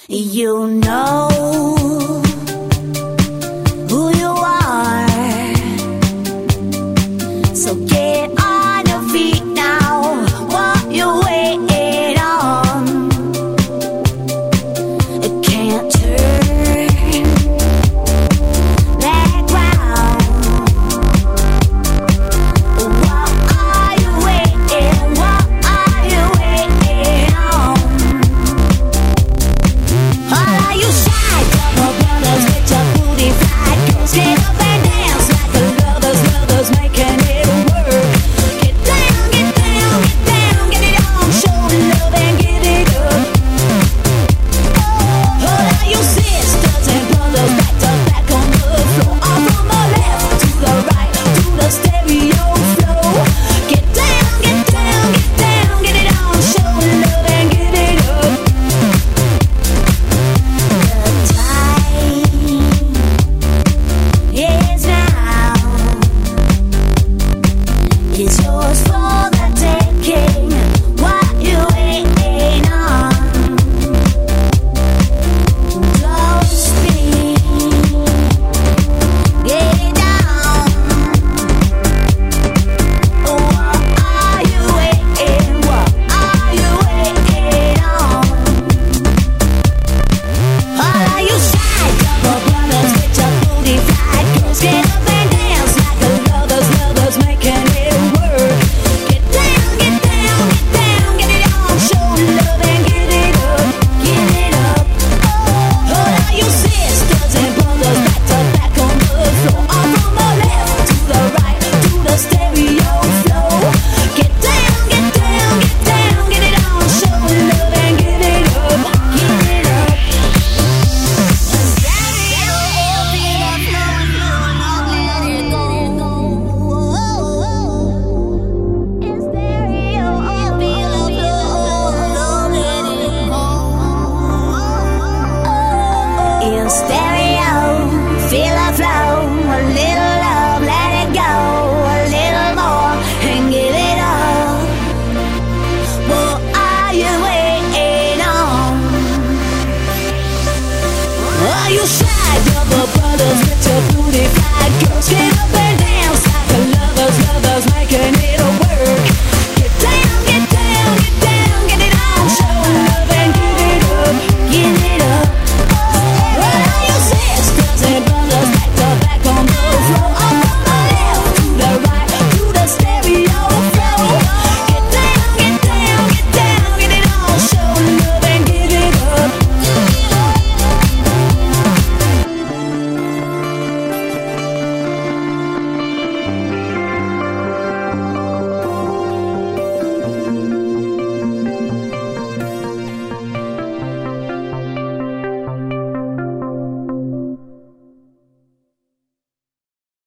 You know who you are, so get on your feet now. What you waiting on? It can't turn back round. What are you waiting? What are you waiting on? Are you shy? Double brothers with your booty fly. Girls get up and dance like the lovers making it work. Get down, get down, get down, get it on. Show love and give it up. Oh, are you sisters and brothers back to back on the floor? All from the left to the right to the stereo flow. Get down, get down, get down, get it on. Show love and give it up. The time is now. It's yours for the taking. What you waiting on? Don't speak. Get down. What are you waiting? What are you waiting on? Are you shy? Double brothers with your booty fly. Girls get up and dance like the lovers making it work. Get down, get down, get down, get it on. Show love and give it up, give it up. Oh, are you sisters and brothers back to back on the floor? All from the left to the right to the stereo flow. Get down, get down, get down, get it on. Show love and give it up, give it up. In stereo, feel the flow. A little love, let it go. A little more and give it up. What are you waiting on? Are you shy? Double brothers with your booty fly. Girls get up and dance.